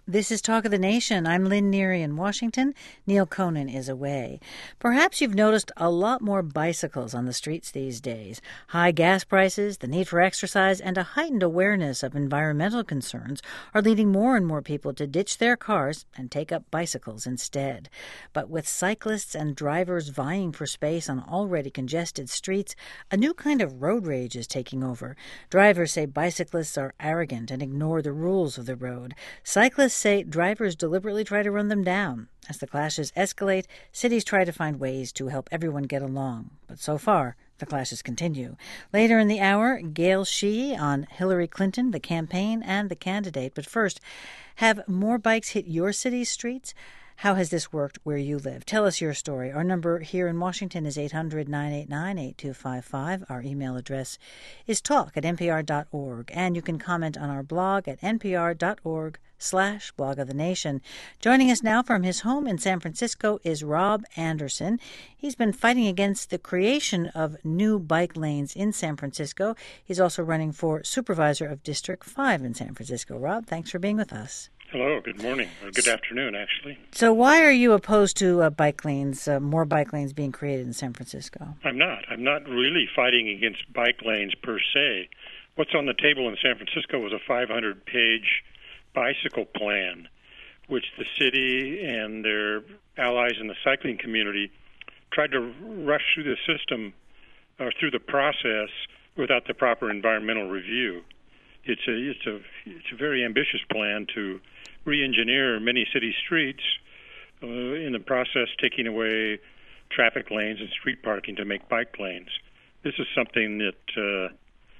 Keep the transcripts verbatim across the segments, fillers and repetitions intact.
This is Talk of the Nation. I'm Lynn Neary in Washington. Neil Conan is away. Perhaps you've noticed a lot more bicycles on the streets these days. High gas prices, the need for exercise, and a heightened awareness of environmental concerns are leading more and more people to ditch their cars and take up bicycles instead. But with cyclists and drivers vying for space on already congested streets, a new kind of road rage is taking over. Drivers say bicyclists are arrogant and ignore the rules of the road. Cyclists say drivers deliberately try to run them down. As the clashes escalate, cities try to find ways to help everyone get along. But so far, the clashes continue. Later in the hour, Gail Sheehy on Hillary Clinton, the campaign, and the candidate. But first, have more bikes hit your city's streets? How has this worked where you live? Tell us your story. Our number here in Washington is eight hundred, nine eight nine, eight two five five. Our email address is talk at npr dot org. And you can comment on our blog at npr.org slash blog of the nation. Joining us now from his home in San Francisco is Rob Anderson. He's been fighting against the creation of new bike lanes in San Francisco. He's also running for supervisor of District five in San Francisco. Rob, thanks for being with us. Hello, good morning, or good afternoon, actually. So why are you opposed to uh, bike lanes, uh, more bike lanes being created in San Francisco? I'm not. I'm not really fighting against bike lanes per se. What's on the table in San Francisco was a five hundred page bicycle plan, which the city and their allies in the cycling community tried to rush through the system or through the process without the proper environmental review. It's a it's a it's a very ambitious plan to re-engineer many city streets, uh, in the process taking away traffic lanes and street parking to make bike lanes. This is something that uh,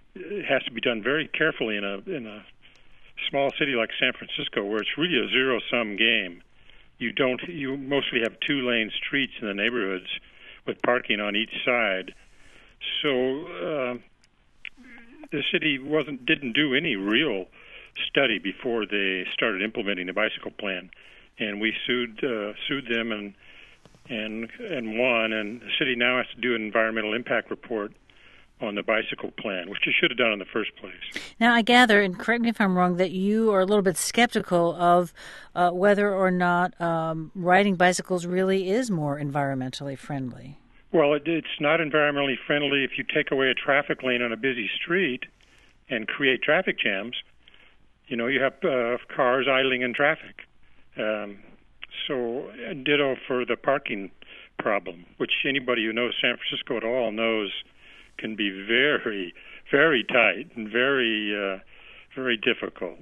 has to be done very carefully in a in a small city like San Francisco, where it's really a zero-sum game. You don't you mostly have two-lane streets in the neighborhoods with parking on each side. So uh, the city wasn't didn't do any real study before they started implementing the bicycle plan, and we sued uh, sued them and and and won. And the city now has to do an environmental impact report on the bicycle plan, which you should have done in the first place. Now, I gather, and correct me if I'm wrong, that you are a little bit skeptical of uh, whether or not um, riding bicycles really is more environmentally friendly. Well, it, it's not environmentally friendly if you take away a traffic lane on a busy street and create traffic jams. You know, you have uh, cars idling in traffic. Um, so, ditto for the parking problem, which anybody who knows San Francisco at all knows can be very, very tight and very, uh, very difficult.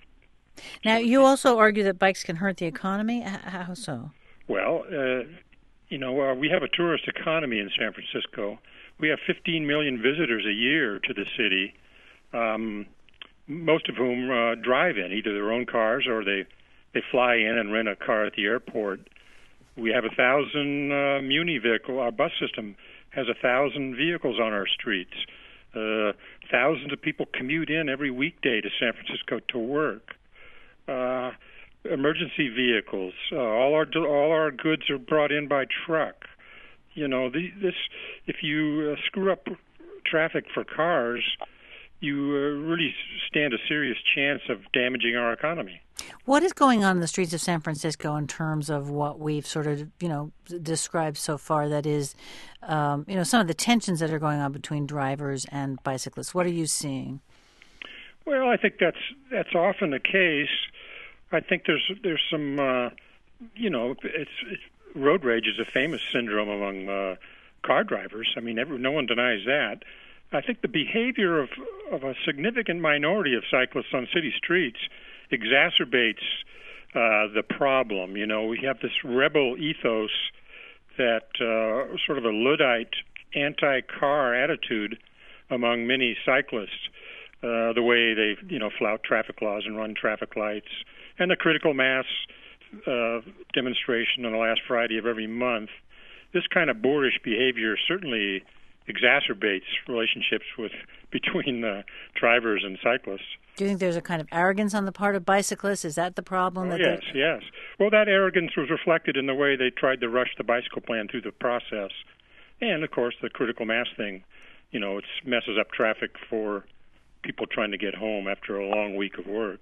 Now, you also argue that bikes can hurt the economy. How so? Well, uh, you know, uh, we have a tourist economy in San Francisco. We have fifteen million visitors a year to the city, um, most of whom uh, drive in, either their own cars or they, they fly in and rent a car at the airport. We have a thousand uh, Muni vehicle. Our bus system has a thousand vehicles on our streets. Uh, thousands of people commute in every weekday to San Francisco to work. Uh, emergency vehicles. Uh, all our all our goods are brought in by truck. You know, the, this if you uh, screw up traffic for cars, you uh, really stand a serious chance of damaging our economy. What is going on in the streets of San Francisco in terms of what we've sort of, you know, described so far? That is, um, you know, some of the tensions that are going on between drivers and bicyclists. What are you seeing? Well, I think that's that's often the case. I think there's there's some, uh, you know, it's, it's road rage is a famous syndrome among uh, car drivers. I mean, every, no one denies that. I think the behavior of of a significant minority of cyclists on city streets exacerbates uh, the problem. You know, we have this rebel ethos that uh, sort of a Luddite anti-car attitude among many cyclists, uh, the way they, you know, flout traffic laws and run traffic lights, and the critical mass uh, demonstration on the last Friday of every month. This kind of boorish behavior certainly exacerbates relationships with between uh, drivers and cyclists. Do you think there's a kind of arrogance on the part of bicyclists? Is that the problem? Oh, that yes, yes. Well, that arrogance was reflected in the way they tried to rush the bicycle plan through the process. And, of course, the critical mass thing, you know, it messes up traffic for people trying to get home after a long week of work.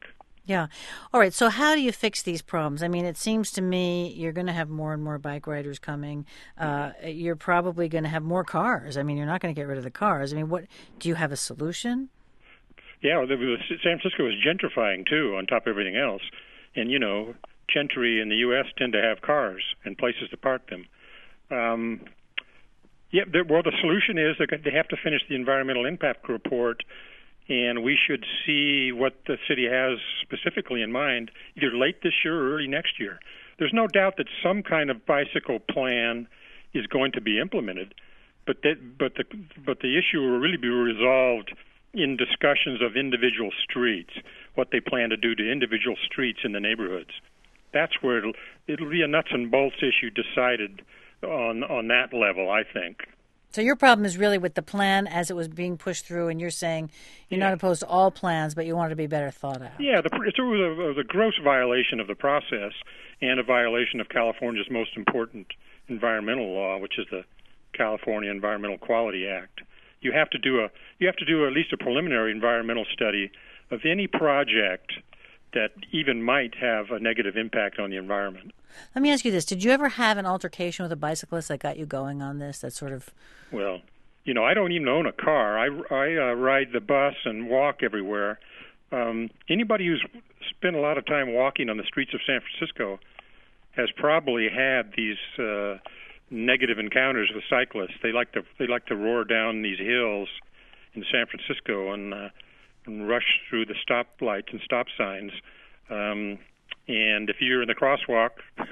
Yeah. All right. So how do you fix these problems? I mean, it seems to me you're going to have more and more bike riders coming. Uh, you're probably going to have more cars. I mean, you're not going to get rid of the cars. I mean, what do you have a solution? Yeah, the, the, San Francisco is gentrifying, too, on top of everything else. And, you know, gentry in the U S tend to have cars and places to park them. Um, yeah, well, the solution is they have to finish the environmental impact report, and we should see what the city has specifically in mind either late this year or early next year. There's no doubt that some kind of bicycle plan is going to be implemented, but that, but the but the issue will really be resolved in discussions of individual streets, what they plan to do to individual streets in the neighborhoods. That's where it'll, it'll be a nuts and bolts issue decided on on that level, I think. So your problem is really with the plan as it was being pushed through, and you're saying you're yeah. not opposed to all plans, but you want it to be better thought out. Yeah, the, it was, a, it was a gross violation of the process and a violation of California's most important environmental law, which is the California Environmental Quality Act. You have to do a you have to do at least a preliminary environmental study of any project that even might have a negative impact on the environment. Let me ask you this. Did you ever have an altercation with a bicyclist that got you going on this? That sort of... Well, you know, I don't even own a car. I, I uh, ride the bus and walk everywhere. Um, anybody who's spent a lot of time walking on the streets of San Francisco has probably had these uh, negative encounters with cyclists. They like to they like to roar down these hills in San Francisco and, uh, and rush through the stoplights and stop signs. Um, and if you're in the crosswalk,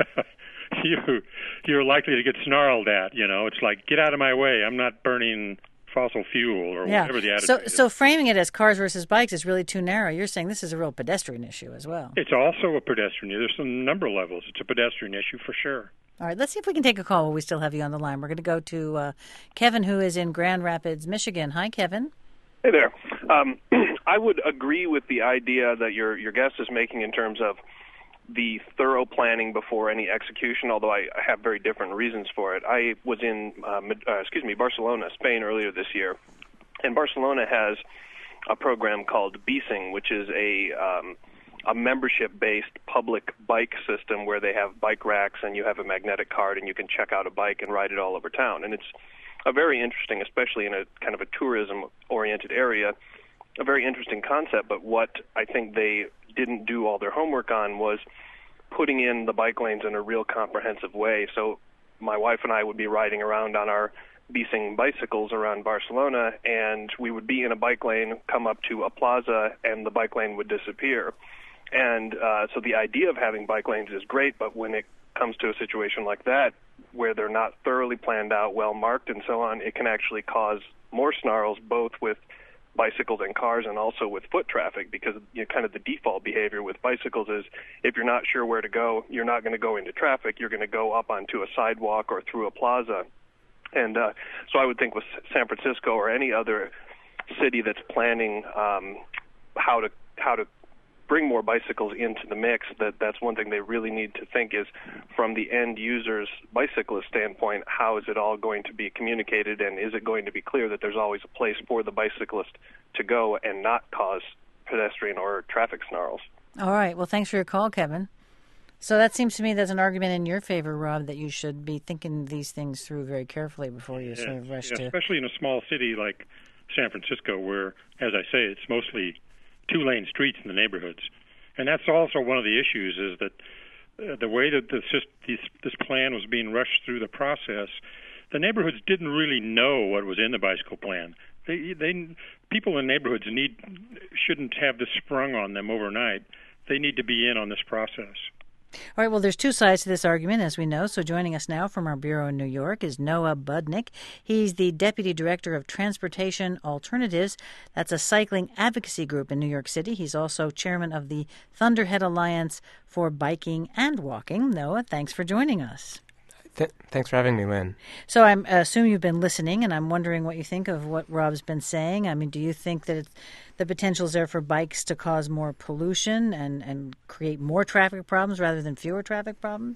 you you're likely to get snarled at. You know, it's like, get out of my way. I'm not burning fossil fuel or yeah. whatever the attitude so, is. So framing it as cars versus bikes is really too narrow. You're saying this is a real pedestrian issue as well. It's also a pedestrian issue. There's some number of levels. It's a pedestrian issue for sure. All right, let's see if we can take a call while we still have you on the line. We're going to go to uh, Kevin, who is in Grand Rapids, Michigan. Hi, Kevin. Hey there. Um, I would agree with the idea that your your guest is making in terms of the thorough planning before any execution, although I, I have very different reasons for it. I was in, uh, uh, excuse me, Barcelona, Spain earlier this year, and Barcelona has a program called BeSing, which is a um, a membership-based public bike system where they have bike racks and you have a magnetic card and you can check out a bike and ride it all over town. And it's a very interesting, especially in a kind of a tourism-oriented area, a very interesting concept. But what I think they didn't do all their homework on was putting in the bike lanes in a real comprehensive way. So my wife and I would be riding around on our BeSing bicycles around Barcelona, and we would be in a bike lane, come up to a plaza, and the bike lane would disappear. And uh, so the idea of having bike lanes is great, but when it comes to a situation like that, where they're not thoroughly planned out, well marked, and so on, it can actually cause more snarls, both with bicycles and cars and also with foot traffic, because you know, kind of the default behavior with bicycles is if you're not sure where to go, you're not going to go into traffic, you're going to go up onto a sidewalk or through a plaza. And uh, so I would think with San Francisco or any other city that's planning um, how to how to bring more bicycles into the mix, that that's one thing they really need to think is from the end user's bicyclist standpoint, how is it all going to be communicated, and is it going to be clear that there's always a place for the bicyclist to go and not cause pedestrian or traffic snarls? All right. Well, thanks for your call, Kevin. So that seems to me there's an argument in your favor, Rob, that you should be thinking these things through very carefully before you yeah, sort of rush yeah, to... Especially in a small city like San Francisco where, as I say, it's mostly two-lane streets in the neighborhoods. And that's also one of the issues is that uh, the way that this, this, this plan was being rushed through the process, the neighborhoods didn't really know what was in the bicycle plan. They, they, people in neighborhoods need shouldn't have this sprung on them overnight. They need to be in on this process. All right, well, there's two sides to this argument, as we know. So joining us now from our bureau in New York is Noah Budnick. He's the Deputy Director of Transportation Alternatives. That's a cycling advocacy group in New York City. He's also chairman of the Thunderhead Alliance for Biking and Walking. Noah, thanks for joining us. Th- thanks for having me, Lynn. So I assume you've been listening, and I'm wondering what you think of what Rob's been saying. I mean, do you think that it's, the potential is there for bikes to cause more pollution and, and create more traffic problems rather than fewer traffic problems?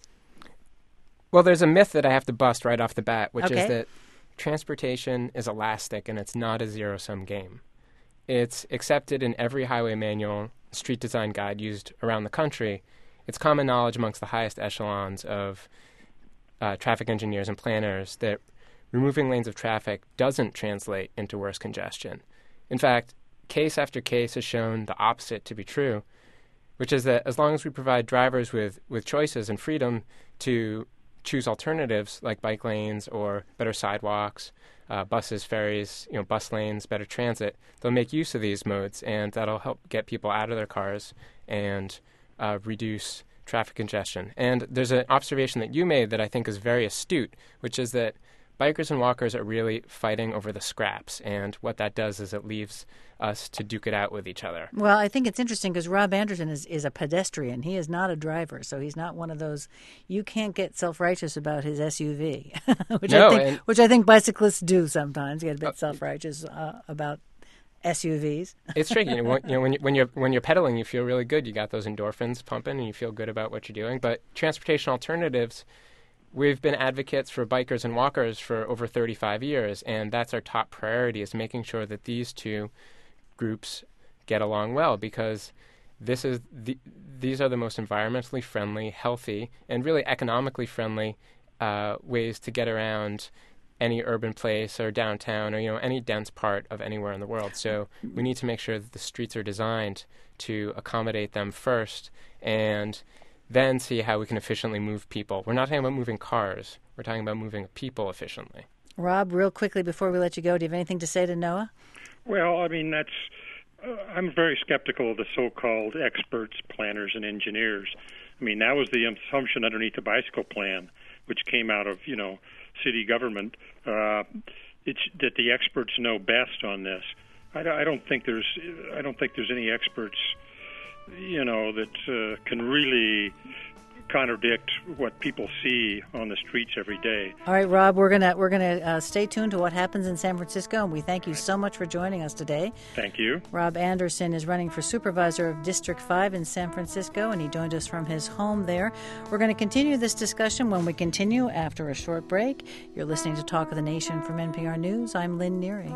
Well, there's a myth that I have to bust right off the bat, which okay. is that transportation is elastic and it's not a zero-sum game. it's accepted in every highway manual, street design guide used around the country. It's common knowledge amongst the highest echelons of uh, traffic engineers and planners that removing lanes of traffic doesn't translate into worse congestion. In fact, case after case has shown the opposite to be true, which is that as long as we provide drivers with, with choices and freedom to choose alternatives like bike lanes or better sidewalks, uh, buses, ferries, you know, bus lanes, better transit, they'll make use of these modes, and that'll help get people out of their cars and uh, reduce traffic congestion. And there's an observation that you made that I think is very astute, which is that bikers and walkers are really fighting over the scraps, and what that does is it leaves us to duke it out with each other. Well, I think it's interesting because Rob Anderson is, is a pedestrian. He is not a driver, so he's not one of those, you can't get self-righteous about his S U V, which, no, I think, and, which I think bicyclists do sometimes, get a bit uh, self-righteous uh, about S U Vs. It's tricky. You know, when, you know, when, you, when, you're, when you're pedaling, you feel really good. You got those endorphins pumping, and you feel good about what you're doing. But transportation alternatives, we've been advocates for bikers and walkers for over thirty-five years, and that's our top priority, is making sure that these two groups get along well, because this is the, these are the most environmentally friendly, healthy, and really economically friendly uh, ways to get around any urban place or downtown or, you know, any dense part of anywhere in the world. So we need to make sure that the streets are designed to accommodate them first, and then see how we can efficiently move people. We're not talking about moving cars. We're talking about moving people efficiently. Rob, real quickly before we let you go, do you have anything to say to Noah? Well, I mean, that's. Uh, I'm very skeptical of the so-called experts, planners, and engineers. I mean, that was the assumption underneath the bicycle plan, which came out of, you know, city government. Uh, it's that the experts know best on this. I, I don't think there's. I don't think there's any experts, you know, that uh, can really contradict what people see on the streets every day. All right, Rob, we're gonna we're gonna uh, stay tuned to what happens in San Francisco, and we thank you so much for joining us today. Thank you. Rob Anderson is running for supervisor of District five in San Francisco, and he joined us from his home there. We're going to continue this discussion when we continue after a short break. You're listening to Talk of the Nation from N P R News. I'm Lynn Neary.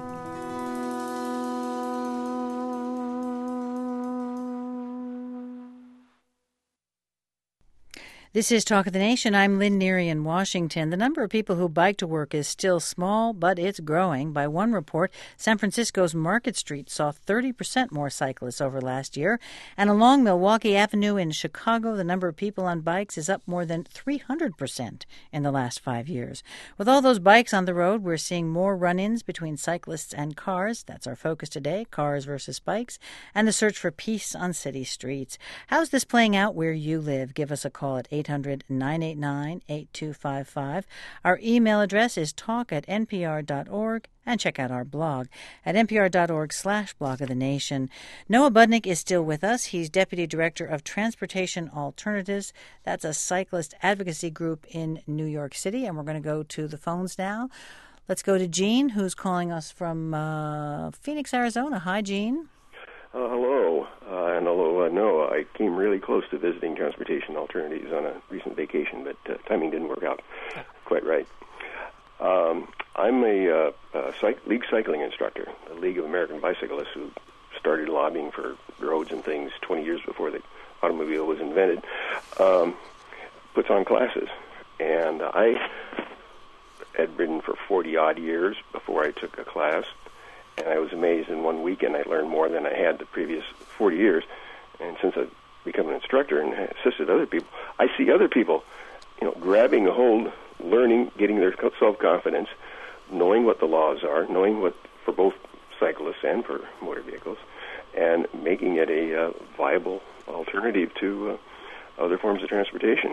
This is Talk of the Nation. I'm Lynn Neary in Washington. The number of people who bike to work is still small, but it's growing. By one report, San Francisco's Market Street saw thirty percent more cyclists over last year. And along Milwaukee Avenue in Chicago, the number of people on bikes is up more than three hundred percent in the last five years. With all those bikes on the road, we're seeing more run-ins between cyclists and cars. That's our focus today, cars versus bikes, and the search for peace on city streets. How's this playing out where you live? Give us a call at eight hundred, nine eight nine, eight two five five. Our email address is talk at npr dot org, and check out our blog at npr.org slash blog of the nation. Noah Budnick is still with us. He's Deputy Director of Transportation Alternatives. That's a cyclist advocacy group in New York City, and we're going to go to the phones now. Let's go to Jean, who's calling us from uh, Phoenix, Arizona. Hi, Jean. Uh, hello, uh, and hello, uh, Noah. I came really close to visiting Transportation Alternatives on a recent vacation, but uh, timing didn't work out quite right. Um, I'm a, uh, a cyc- league cycling instructor, the League of American Bicyclists, who started lobbying for roads and things twenty years before the automobile was invented, um, puts on classes. And I had ridden for forty-odd years before I took a class. And I was amazed in one weekend I learned more than I had the previous forty years. And since I've become an instructor and assisted other people, I see other people, you know, grabbing a hold, learning, getting their self-confidence, knowing what the laws are, knowing what for both cyclists and for motor vehicles, and making it a uh, viable alternative to uh, other forms of transportation.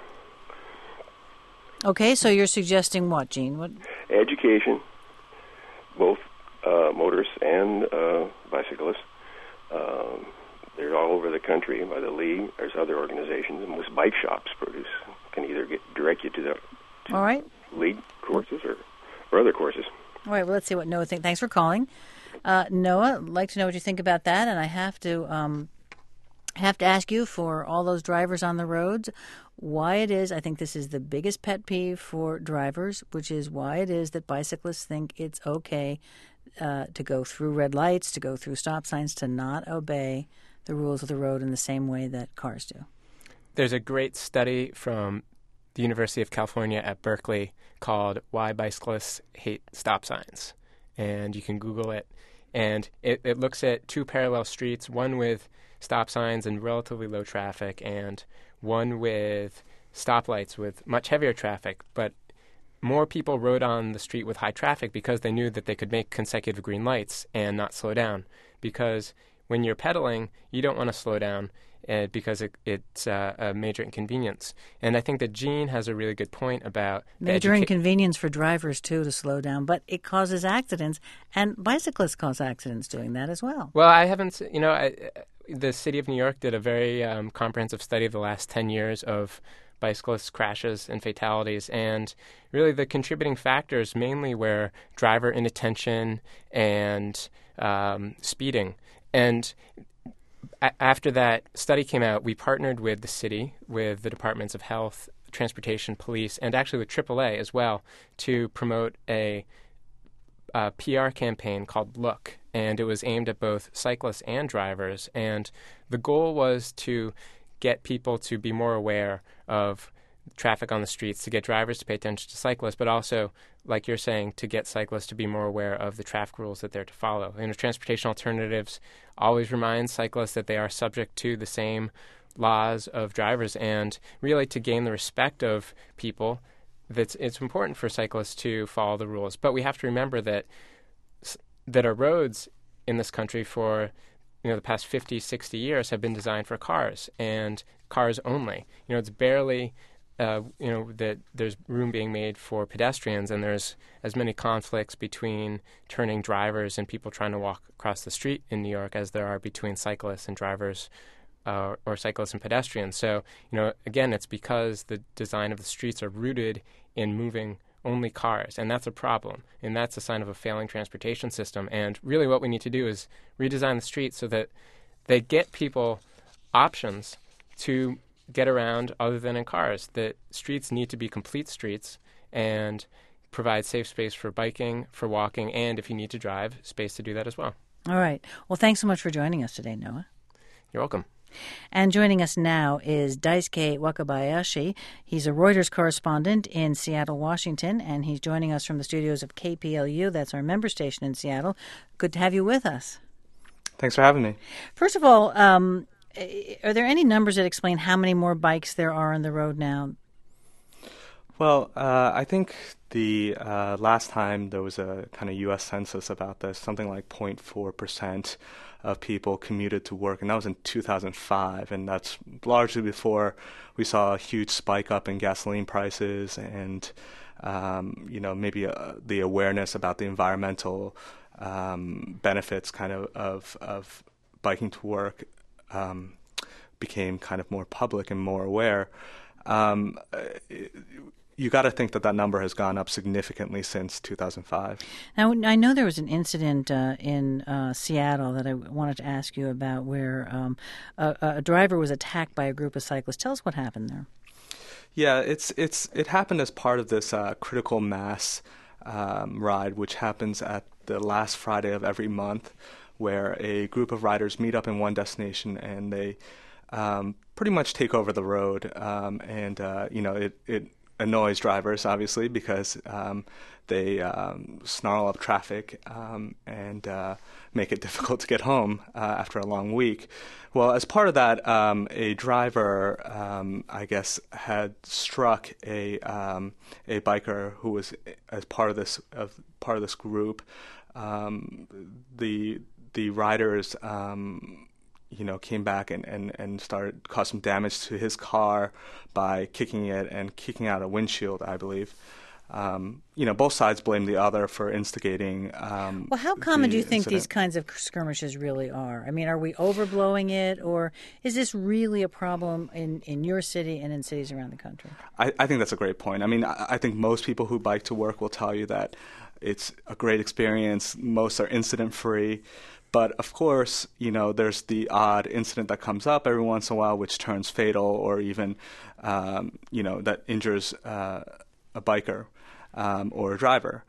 Okay, so you're suggesting what, Gene? What? Education, both Uh, motorists and uh, bicyclists. Um, they're all over the country by the league. There's other organizations, and most bike shops produce can either get direct you to the to all right. league courses or, or other courses. All right. Well, let's see what Noah thinks. Thanks for calling, uh, Noah. I'd like to know what you think about that, and I have to um, have to ask you, for all those drivers on the roads, why it is. I think this is the biggest pet peeve for drivers, which is why it is that bicyclists think it's okay uh, to go through red lights, to go through stop signs, to not obey the rules of the road in the same way that cars do. There's a great study from the University of California at Berkeley called Why Bicyclists Hate Stop Signs. And you can Google it. And it, it looks at two parallel streets, one with stop signs and relatively low traffic, and one with stoplights with much heavier traffic. But more people rode on the street with high traffic because they knew that they could make consecutive green lights and not slow down. Because when you're pedaling, you don't want to slow down uh, because it, it's uh, a major inconvenience. And I think that Gene has a really good point about... Major educa- inconvenience for drivers, too, to slow down, but it causes accidents, and bicyclists cause accidents doing that as well. Well, I haven't, you know, I, the city of New York did a very um, comprehensive study of the last ten years of bicyclist crashes and fatalities, and really the contributing factors mainly were driver inattention and um, speeding. And a- after that study came out, we partnered with the city, with the departments of health, transportation, police, and actually with triple A as well, to promote a, a P R campaign called Look. And it was aimed at both cyclists and drivers. And the goal was to get people to be more aware of traffic on the streets, to get drivers to pay attention to cyclists, but also, like you're saying, to get cyclists to be more aware of the traffic rules that they're to follow. You know, Transportation Alternatives always reminds cyclists that they are subject to the same laws of drivers, and really to gain the respect of people, that's, it's important for cyclists to follow the rules. But we have to remember that that our roads in this country for you know the past fifty, sixty years have been designed for cars, and cars only. You know, it's barely Uh, you know, that there's room being made for pedestrians, and there's as many conflicts between turning drivers and people trying to walk across the street in New York as there are between cyclists and drivers uh, or cyclists and pedestrians. So, you know, again, it's because the design of the streets are rooted in moving only cars, and that's a problem, and that's a sign of a failing transportation system. And really what we need to do is redesign the streets so that they get people options to get around other than in cars. That streets need to be complete streets and provide safe space for biking, for walking, and if you need to drive, space to do that as well. All right. Well, thanks so much for joining us today, Noah. You're welcome. And joining us now is Daisuke Wakabayashi. He's a Reuters correspondent in Seattle, Washington, and he's joining us from the studios of K P L U. That's our member station in Seattle. Good to have you with us. Thanks for having me. First of all, um, are there any numbers that explain how many more bikes there are on the road now? Well, uh, I think the uh, last time there was a kind of U S census about this, something like zero point four percent of people commuted to work, and that was in two thousand five, and that's largely before we saw a huge spike up in gasoline prices and, um, you know, maybe uh, the awareness about the environmental um, benefits kind of, of, of biking to work Um, became kind of more public and more aware. Um, you got to think that that number has gone up significantly since two thousand five. Now, I know there was an incident uh, in uh, Seattle that I wanted to ask you about where um, a, a driver was attacked by a group of cyclists. Tell us what happened there. Yeah, it's it's it happened as part of this uh, critical mass um, ride, which happens at the last Friday of every month, where a group of riders meet up in one destination and they um, pretty much take over the road. Um, and, uh, you know, it, it annoys drivers, obviously, because um, they um, snarl up traffic um, and uh, make it difficult to get home uh, after a long week. Well, as part of that, um, a driver, um, I guess, had struck a um, a biker who was as part of this of part of this group. Um, the The riders, um, you know, came back and, and, and started caused some damage to his car by kicking it and kicking out a windshield, I believe. Um, you know, both sides blame the other for instigating. Um, well, how common do you think incident. these kinds of skirmishes really are? I mean, are we overblowing it, or is this really a problem in, in your city and in cities around the country? I, I think that's a great point. I mean, I, I think most people who bike to work will tell you that it's a great experience. Most are incident-free. But, of course, you know, there's the odd incident that comes up every once in a while which turns fatal or even, um, you know, that injures uh, a biker um, or a driver.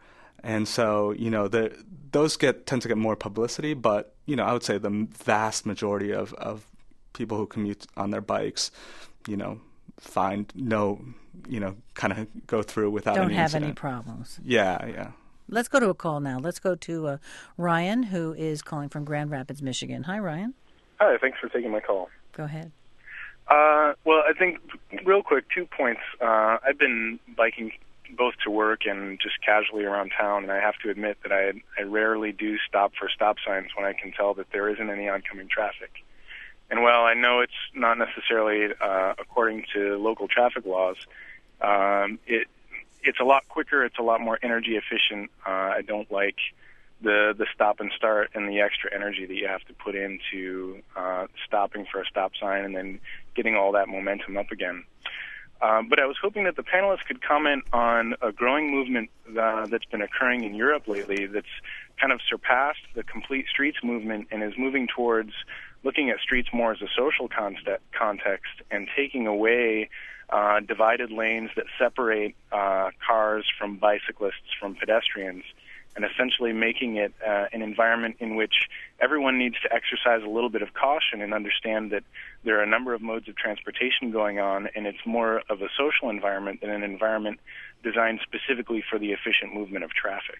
And so, you know, the, those get tend to get more publicity, but, you know, I would say the vast majority of, of people who commute on their bikes, you know, find no, you know, kind of go through without Don't any have incident. any problems. Yeah, yeah. Let's go to a call now. Let's go to uh, Ryan, who is calling from Grand Rapids, Michigan. Hi, Ryan. Hi, thanks for taking my call. Go ahead. Uh, well, I think, real quick, two points. Uh, I've been biking both to work and just casually around town, and I have to admit that I, I rarely do stop for stop signs when I can tell that there isn't any oncoming traffic. And while I know it's not necessarily uh, according to local traffic laws, um, it it's a lot quicker, it's a lot more energy efficient. Uh, I don't like the the stop and start and the extra energy that you have to put into uh, stopping for a stop sign and then getting all that momentum up again. Um, but I was hoping that the panelists could comment on a growing movement uh, that's been occurring in Europe lately that's kind of surpassed the complete streets movement and is moving towards looking at streets more as a social context and taking away uh, divided lanes that separate uh, cars from bicyclists from pedestrians, and essentially making it uh, an environment in which everyone needs to exercise a little bit of caution and understand that there are a number of modes of transportation going on, and it's more of a social environment than an environment designed specifically for the efficient movement of traffic.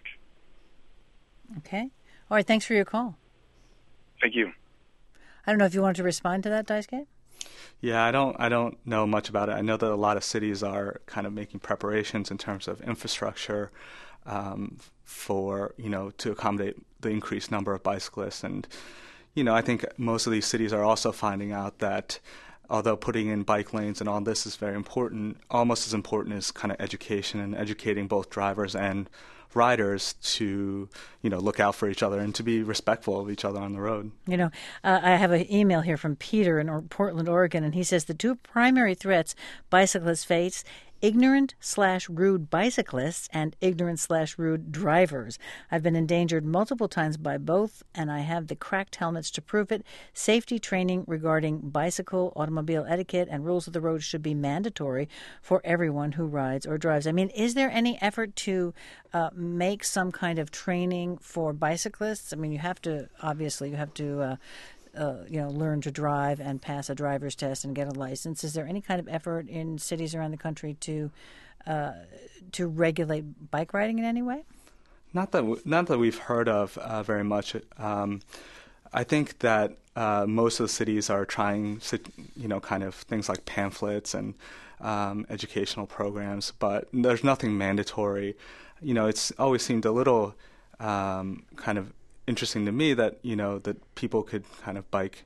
Okay. All right, thanks for your call. Thank you. I don't know if you wanted to respond to that, Daisuke? Yeah, I don't I don't know much about it. I know that a lot of cities are kind of making preparations in terms of infrastructure um, for, you know, to accommodate the increased number of bicyclists. And, you know, I think most of these cities are also finding out that although putting in bike lanes and all this is very important, almost as important is kind of education and educating both drivers and riders to, you know, look out for each other and to be respectful of each other on the road. You know, uh, I have an email here from Peter in Portland, Oregon, and he says the two primary threats bicyclists face: ignorant slash rude bicyclists and ignorant slash rude drivers. I've been endangered multiple times by both, and I have the cracked helmets to prove it. Safety training regarding bicycle, automobile etiquette, and rules of the road should be mandatory for everyone who rides or drives. I mean, is there any effort to uh, make some kind of training for bicyclists? I mean, you have to, obviously, you have to uh, Uh, you know, learn to drive and pass a driver's test and get a license. Is there any kind of effort in cities around the country to uh, to regulate bike riding in any way? Not that w- not that we've heard of uh, very much. Um, I think that uh, most of the cities are trying, you know, kind of things like pamphlets and um, educational programs, but there's nothing mandatory. You know, it's always seemed a little um, kind of interesting to me that, you know, that people could kind of bike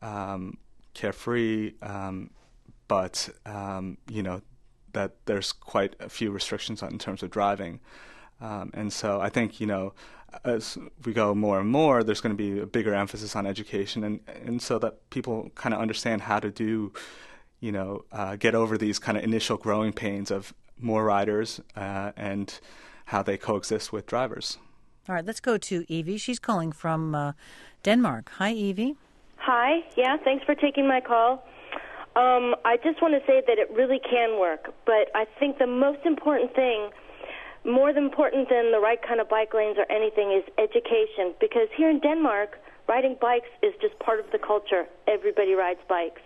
um, carefree, um, but, um, you know, that there's quite a few restrictions on, in terms of driving. Um, and so I think, you know, as we go more and more, there's going to be a bigger emphasis on education, and, and so that people kind of understand how to do, you know, uh, get over these kind of initial growing pains of more riders uh, and how they coexist with drivers. All right, let's go to Evie. She's calling from uh, Denmark. Hi, Evie. Hi. Yeah, thanks for taking my call. Um, I just want to say that it really can work, but I think the most important thing, more important than the right kind of bike lanes or anything, is education. Because here in Denmark, riding bikes is just part of the culture. Everybody rides bikes.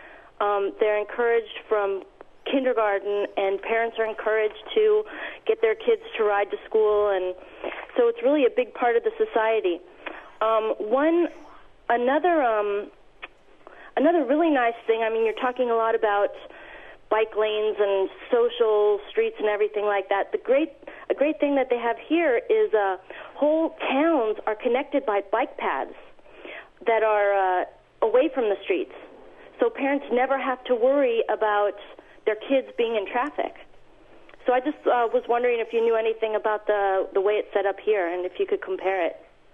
Um, they're encouraged from kindergarten, and parents are encouraged to get their kids to ride to school, and so it's really a big part of the society. Um, one, another, um, another really nice thing. I mean, you're talking a lot about bike lanes and social streets and everything like that. The great, a great thing that they have here is uh, whole towns are connected by bike paths that are uh, away from the streets, so parents never have to worry about their kids being in traffic. So I just uh, was wondering if you knew anything about the the way it's set up here, and if you could compare it.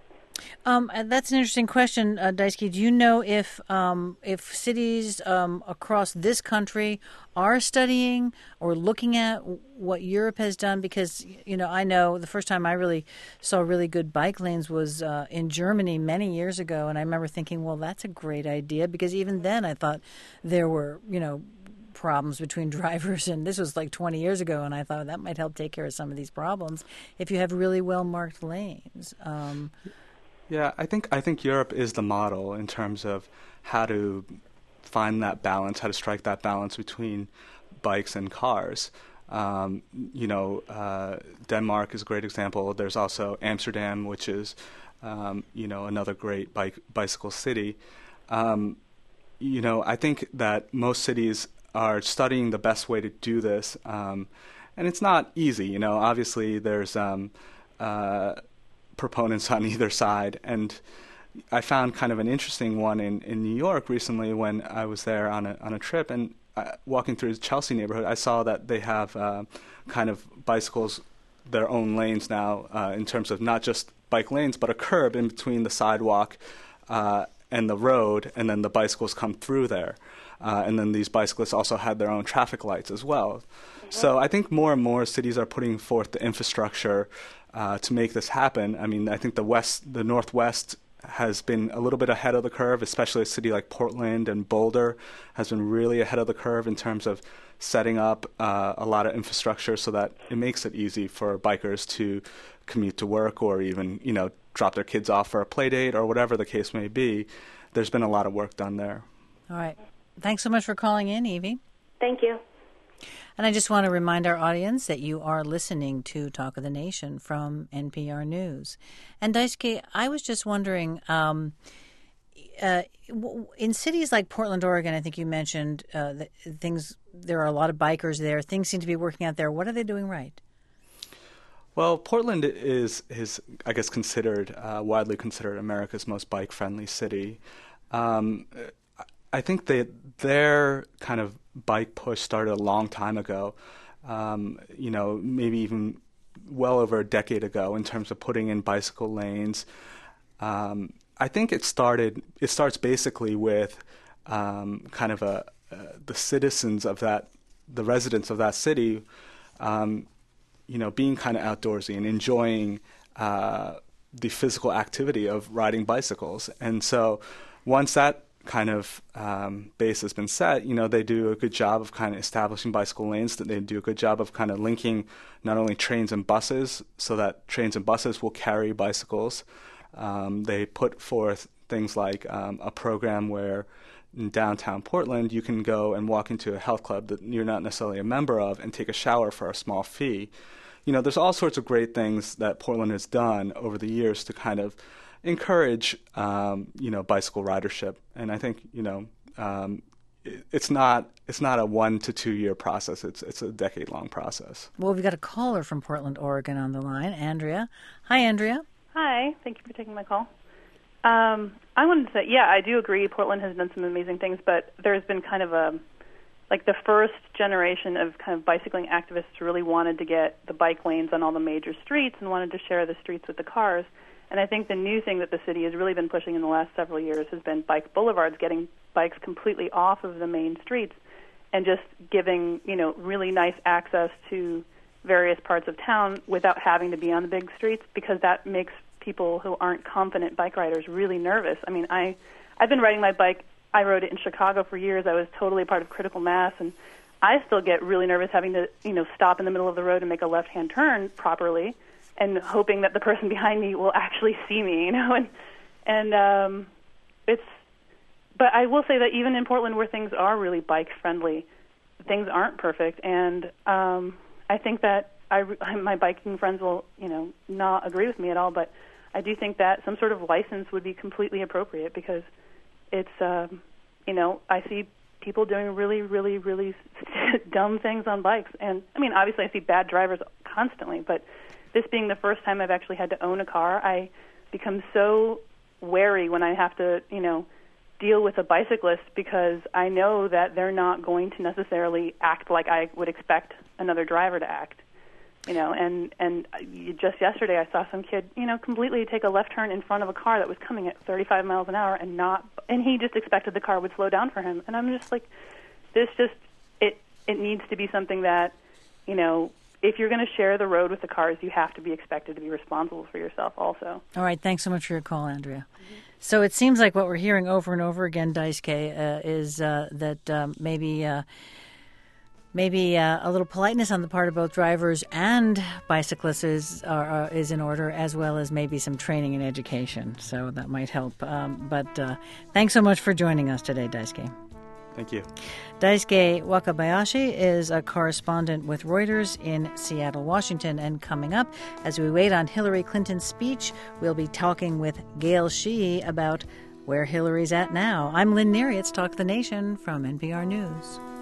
Um, that's an interesting question, uh, Daisuke. Do you know if um, if cities um, across this country are studying or looking at what Europe has done? Because, you know, I know the first time I really saw really good bike lanes was uh, in Germany many years ago, and I remember thinking, well, that's a great idea, because even then I thought there were, you know, problems between drivers, and this was like twenty years ago, and I thought that might help take care of some of these problems if you have really well-marked lanes. Um, yeah, I think I think Europe is the model in terms of how to find that balance, how to strike that balance between bikes and cars. Um, you know, uh, Denmark is a great example. There's also Amsterdam, which is, um, you know, another great bike bicycle city. Um, you know, I think that most cities are studying the best way to do this, um, and it's not easy. You know, obviously there's um, uh, proponents on either side, and I found kind of an interesting one in, in New York recently when I was there on a on a trip, and uh, walking through the Chelsea neighborhood, I saw that they have uh, kind of bicycles their own lanes now uh, in terms of not just bike lanes, but a curb in between the sidewalk uh, and the road, and then the bicycles come through there. Uh, and then these bicyclists also had their own traffic lights as well. Mm-hmm. So I think more and more cities are putting forth the infrastructure uh, to make this happen. I mean, I think the West, the Northwest has been a little bit ahead of the curve, especially a city like Portland and Boulder has been really ahead of the curve in terms of setting up uh, a lot of infrastructure so that it makes it easy for bikers to commute to work or even, you know, drop their kids off for a play date or whatever the case may be. There's been a lot of work done there. All right. Thanks so much for calling in, Evie. Thank you. And I just want to remind our audience that you are listening to Talk of the Nation from N P R News. And Daisuke, I was just wondering, um, uh, in cities like Portland, Oregon, I think you mentioned uh, that things. There are a lot of bikers there. Things seem to be working out there. What are they doing right? Well, Portland is, is I guess, considered, uh, widely considered America's most bike-friendly city. Um, I think they, their kind of bike push started a long time ago, um, you know, maybe even well over a decade ago in terms of putting in bicycle lanes. Um, I think it started, it starts basically with um, kind of a, uh, the citizens of that, the residents of that city, um, you know, being kind of outdoorsy and enjoying uh, the physical activity of riding bicycles. And so once that kind of um, base has been set, you know, they do a good job of kind of establishing bicycle lanes, that they do a good job of kind of linking not only trains and buses so that trains and buses will carry bicycles. Um, they put forth things like um, a program where in downtown Portland you can go and walk into a health club that you're not necessarily a member of and take a shower for a small fee. You know, there's all sorts of great things that Portland has done over the years to kind of encourage, um, you know, bicycle ridership. And I think, you know, um, it, it's not it's not a one to two year process. It's it's a decade long process. Well, we've got a caller from Portland, Oregon on the line, Andrea. Hi, Andrea. Hi. Thank you for taking my call. Um, I wanted to say, yeah, I do agree. Portland has done some amazing things, but there's been kind of a like the first generation of kind of bicycling activists really wanted to get the bike lanes on all the major streets and wanted to share the streets with the cars. And I think the new thing that the city has really been pushing in the last several years has been bike boulevards, getting bikes completely off of the main streets and just giving, you know, really nice access to various parts of town without having to be on the big streets, because that makes people who aren't confident bike riders really nervous. I mean, I, I've been riding my bike. I rode it in Chicago for years. I was totally a part of critical mass, and I still get really nervous having to, you know, stop in the middle of the road and make a left-hand turn properly, and hoping that the person behind me will actually see me, you know, and and um, it's. But I will say that even in Portland, where things are really bike friendly, things aren't perfect, and um, I think that I my biking friends will, you know, not agree with me at all, but I do think that some sort of license would be completely appropriate, because it's, um, you know, I see people doing really, really, really dumb things on bikes, and I mean, obviously, I see bad drivers constantly, but this being the first time I've actually had to own a car, I become so wary when I have to, you know, deal with a bicyclist, because I know that they're not going to necessarily act like I would expect another driver to act, you know, and, and just yesterday I saw some kid, you know, completely take a left turn in front of a car that was coming at thirty-five miles an hour and not, and he just expected the car would slow down for him. And I'm just like, this just, it, it needs to be something that, you know, if you're going to share the road with the cars, you have to be expected to be responsible for yourself also. All right. Thanks so much for your call, Andrea. Mm-hmm. So it seems like what we're hearing over and over again, Daisuke, uh, is uh, that um, maybe uh, maybe uh, a little politeness on the part of both drivers and bicyclists is, uh, is in order, as well as maybe some training and education. So that might help. Um, but uh, thanks so much for joining us today, Daisuke. Thank you. Daisuke Wakabayashi is a correspondent with Reuters in Seattle, Washington. And coming up, as we wait on Hillary Clinton's speech, we'll be talking with Gail Sheehy about where Hillary's at now. I'm Lynn Neary. It's Talk the Nation from N P R News.